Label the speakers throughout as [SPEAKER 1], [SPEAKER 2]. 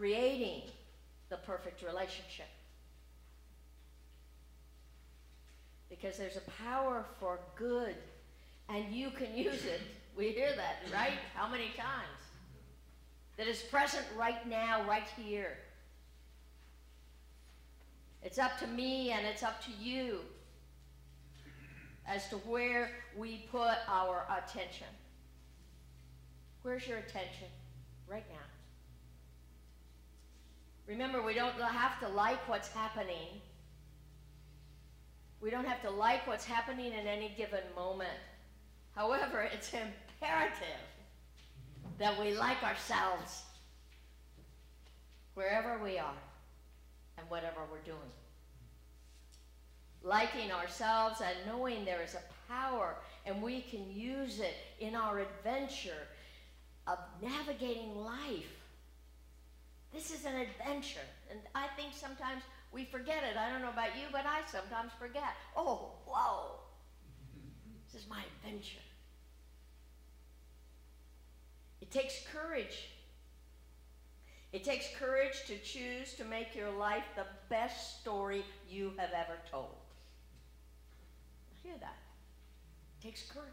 [SPEAKER 1] creating the perfect relationship. Because there's a power for good, and you can use it. We hear that, right? How many times? That is present right now, right here. It's up to me and it's up to you as to where we put our attention. Where's your attention right now? Remember, we don't have to like what's happening. We don't have to like what's happening in any given moment. However, it's imperative that we like ourselves wherever we are and whatever we're doing. Liking ourselves and knowing there is a power and we can use it in our adventure of navigating life. This is an adventure, and I think sometimes we forget it. I don't know about you, but I sometimes forget. Oh, whoa, this is my adventure. It takes courage. It takes courage to choose to make your life the best story you have ever told. Hear that? It takes courage.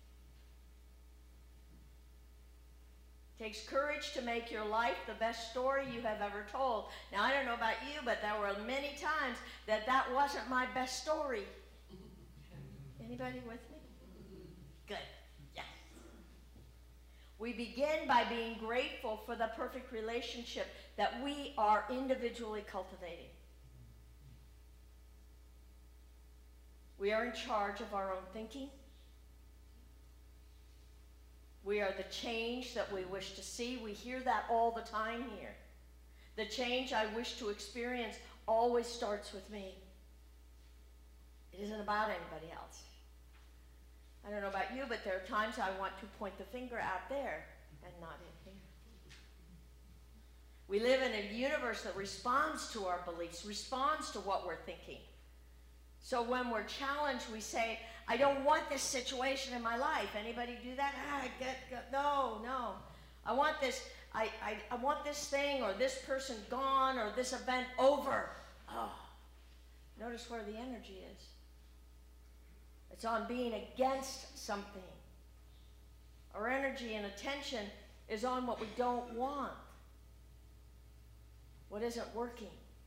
[SPEAKER 1] It takes courage to make your life the best story you have ever told. Now, I don't know about you, but there were many times that wasn't my best story. Anybody with me? Good. Yes. We begin by being grateful for the perfect relationship that we are individually cultivating. We are in charge of our own thinking. We are the change that we wish to see. We hear that all the time here. The change I wish to experience always starts with me. It isn't about anybody else. I don't know about you, but there are times I want to point the finger out there and not in here. We live in a universe that responds to our beliefs, responds to what we're thinking. So when we're challenged, we say, I don't want this situation in my life. Anybody do that? No. I want this, I want this thing or this person gone or this event over. Oh, notice where the energy is. It's on being against something. Our energy and attention is on what we don't want. What isn't working.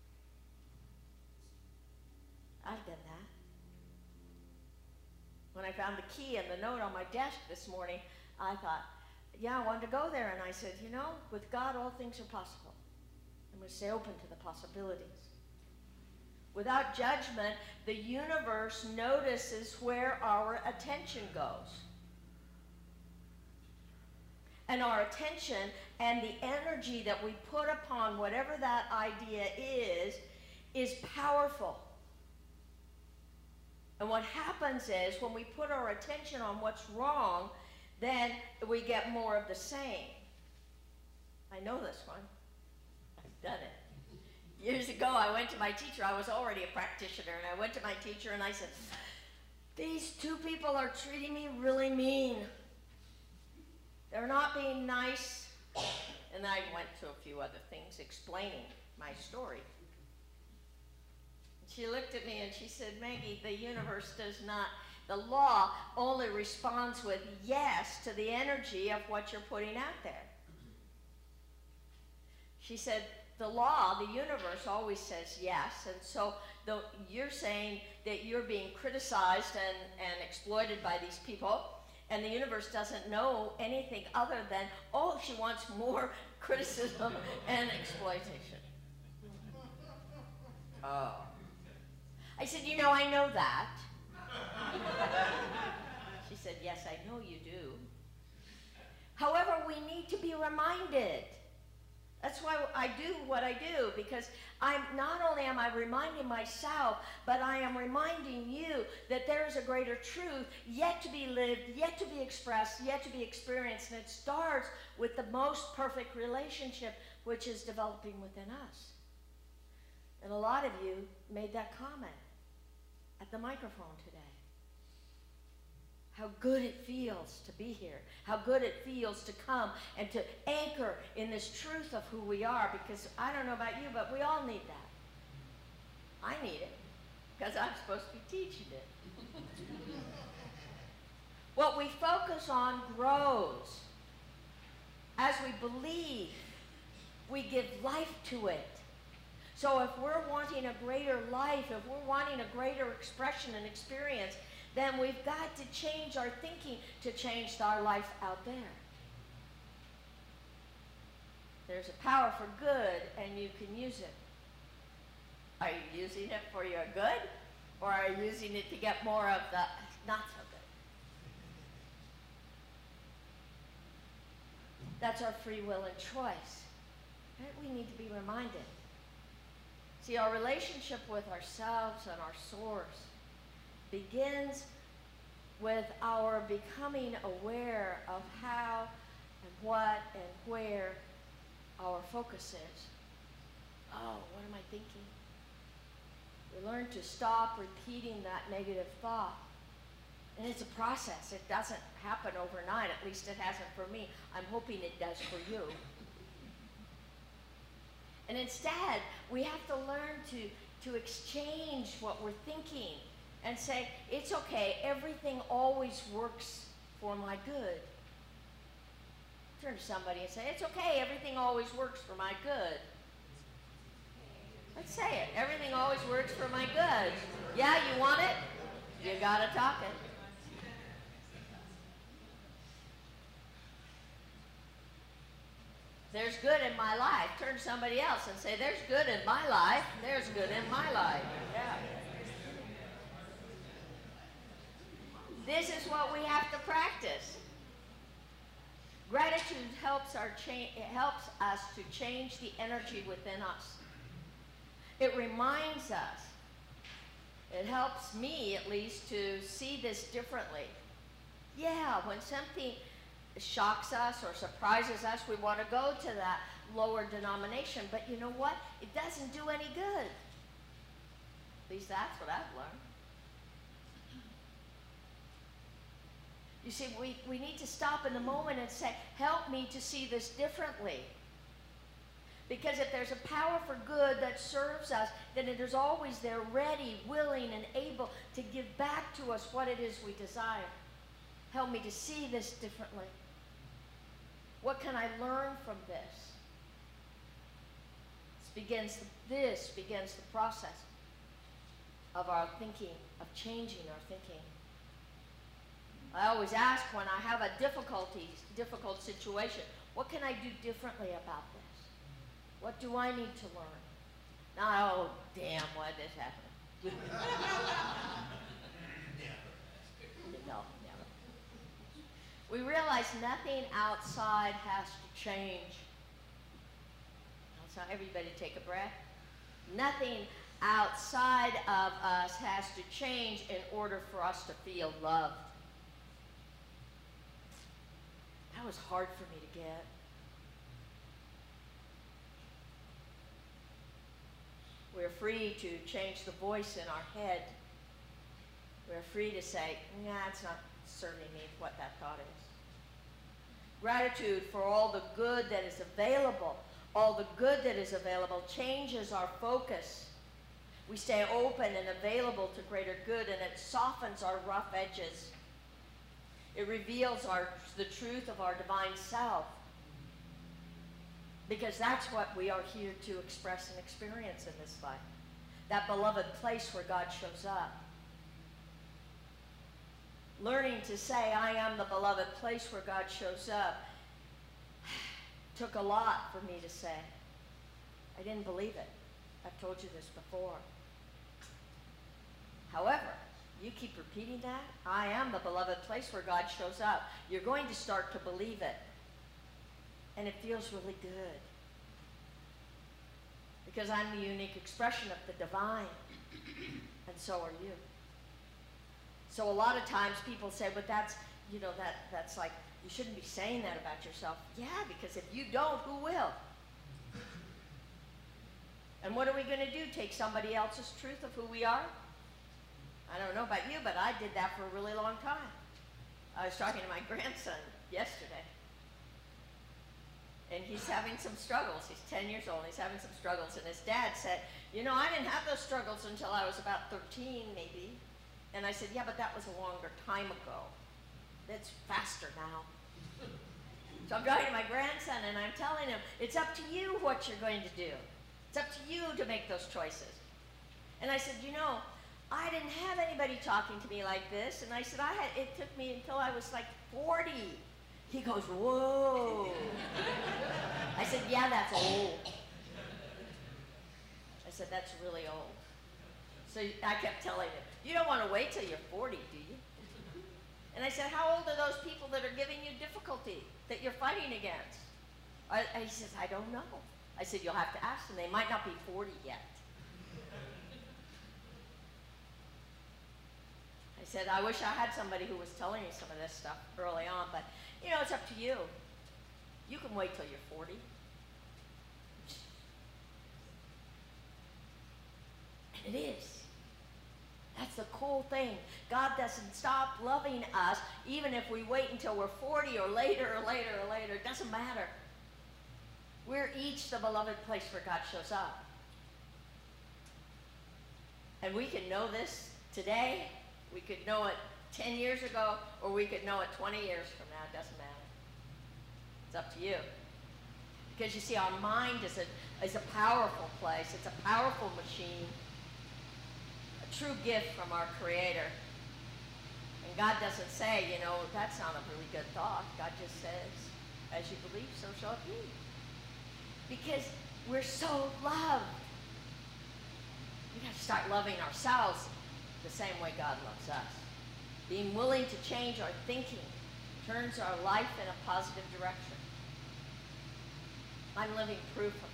[SPEAKER 1] I've done that. When I found the key and the note on my desk this morning, I thought, yeah, I wanted to go there. And I said, you know, with God, all things are possible. I'm going to stay open to the possibilities. Without judgment, the universe notices where our attention goes. And our attention and the energy that we put upon whatever that idea is powerful. And what happens is when we put our attention on what's wrong, then we get more of the same. I know this one. I've done it. Years ago, I went to my teacher. I was already a practitioner, and I went to my teacher and I said, these two people are treating me really mean. They're not being nice. And I went to a few other things explaining my story. She looked at me and she said, Maggie, the universe does not, the law only responds with yes to the energy of what you're putting out there. She said, the law, the universe always says yes, and so you're saying that you're being criticized and exploited by these people, and the universe doesn't know anything other than, oh, she wants more criticism and exploitation. Oh. I said, you know, I know that. She said, yes, I know you do. However, we need to be reminded. That's why I do what I do, because not only am I reminding myself, but I am reminding you that there is a greater truth yet to be lived, yet to be expressed, yet to be experienced. And it starts with the most perfect relationship, which is developing within us. And a lot of you made that comment at the microphone today. how good it feels to be here, how good it feels to come and to anchor in this truth of who we are, because I don't know about you, but we all need that. I need it, because I'm supposed to be teaching it. What we focus on grows. As we believe, we give life to it. So if we're wanting a greater life, if we're wanting a greater expression and experience, then we've got to change our thinking to change our life out there. There's a power for good, and you can use it. Are you using it for your good, or are you using it to get more of the not so good? That's our free will and choice. Right? We need to be reminded. See, our relationship with ourselves and our source begins with our becoming aware of how and what and where our focus is. Oh, what am I thinking? We learn to stop repeating that negative thought. And it's a process. It doesn't happen overnight. At least it hasn't for me. I'm hoping it does for you. And instead, we have to learn to exchange what we're thinking and say, it's okay, everything always works for my good. Turn to somebody and say, it's okay, everything always works for my good. Let's say it. Everything always works for my good. Yeah, you want it? You gotta talk it. There's good in my life. Turn to somebody else and say, there's good in my life. There's good in my life. Yeah. This is what we have to practice. Gratitude helps us to change the energy within us. It reminds us, it helps me at least to see this differently. Yeah, when something shocks us or surprises us, we want to go to that lower denomination. But you know what? It doesn't do any good. At least that's what I've learned. You see, we need to stop in the moment and say, help me to see this differently. Because if there's a power for good that serves us, then it is always there, ready, willing, and able to give back to us what it is we desire. Help me to see this differently. What can I learn from this? This begins the process of our thinking, of changing our thinking. I always ask when I have a difficult situation, what can I do differently about this? What do I need to learn? Not, oh, damn, why did this happen? No, never. We realize nothing outside has to change. So everybody take a breath. Nothing outside of us has to change in order for us to feel loved. That was hard for me to get. We're free to change the voice in our head. We're free to say, nah, it's not serving me what that thought is. Gratitude for all the good that is available, changes our focus. We stay open and available to greater good, and it softens our rough edges. It reveals the truth of our divine self. Because that's what we are here to express and experience in this life. That beloved place where God shows up. Learning to say, I am the beloved place where God shows up, took a lot for me to say. I didn't believe it. I've told you this before. However, you keep repeating that, I am the beloved place where God shows up, you're going to start to believe it. And it feels really good. Because I'm the unique expression of the divine. And so are you. So a lot of times people say, but that's like, you shouldn't be saying that about yourself. Yeah, because if you don't, who will? And what are we going to do? Take somebody else's truth of who we are? I don't know about you, but I did that for a really long time. I was talking to my grandson yesterday, and he's having some struggles. He's 10 years old, and he's having some struggles. And his dad said, you know, I didn't have those struggles until I was about 13, maybe. And I said, yeah, but that was a longer time ago. It's faster now. So I'm talking to my grandson, and I'm telling him, it's up to you what you're going to do. It's up to you to make those choices. And I said, you know, I didn't have anybody talking to me like this. And I said, it took me until I was like 40. He goes, whoa. I said, yeah, that's old. I said, that's really old. So I kept telling him, you don't want to wait till you're 40, do you? And I said, how old are those people that are giving you difficulty, that you're fighting against? He says, I don't know. I said, you'll have to ask them. They might not be 40 yet. I said, I wish I had somebody who was telling me some of this stuff early on, but, you know, it's up to you. You can wait till you're 40. And it is. That's the cool thing. God doesn't stop loving us even if we wait until we're 40 or later or later or later. It doesn't matter. We're each the beloved place where God shows up. And we can know this today. We could know it 10 years ago, or we could know it 20 years from now. It doesn't matter. It's up to you. Because you see, our mind is a powerful place. It's a powerful machine. A true gift from our Creator. And God doesn't say, you know, that's not a really good thought. God just says, as you believe, so shall it be. Because we're so loved. We got to start loving ourselves the same way God loves us. Being willing to change our thinking turns our life in a positive direction. I'm living proof of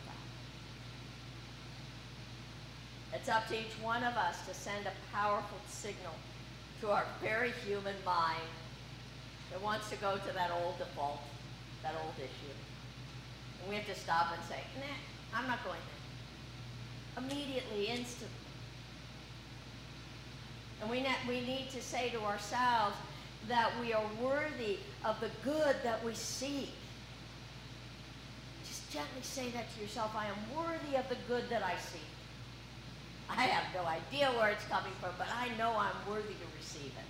[SPEAKER 1] that. It's up to each one of us to send a powerful signal to our very human mind that wants to go to that old default, that old issue. And we have to stop and say, nah, I'm not going there. Immediately, instantly. And we need to say to ourselves that we are worthy of the good that we seek. Just gently say that to yourself. I am worthy of the good that I seek. I have no idea where it's coming from, but I know I'm worthy to receive it.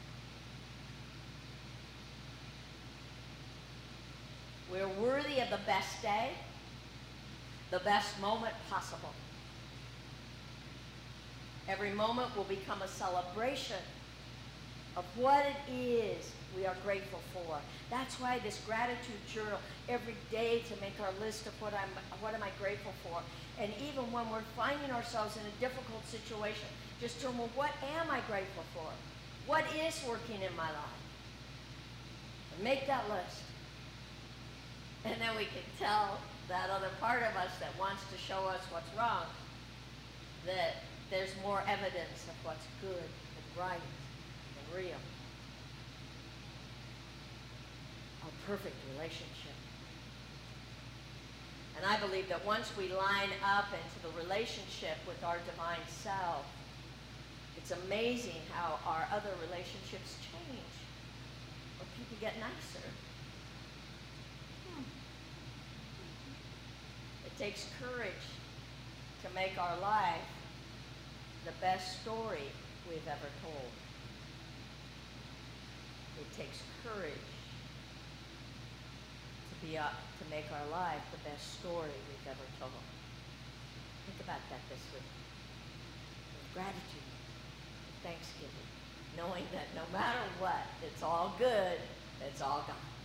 [SPEAKER 1] We're worthy of the best day, the best moment possible. Every moment will become a celebration of what it is we are grateful for. That's why this gratitude journal, every day to make our list of what am I grateful for. And even when we're finding ourselves in a difficult situation, just turn, well, what am I grateful for? What is working in my life? And make that list. And then we can tell that other part of us that wants to show us what's wrong that there's more evidence of what's good and right and real. A perfect relationship. And I believe that once we line up into the relationship with our divine self, it's amazing how our other relationships change, or people get nicer. It takes courage to make our life the best story we've ever told. It takes courage to make our life the best story we've ever told. Think about that this week. With gratitude, with thanksgiving, knowing that no matter what, it's all good, it's all God.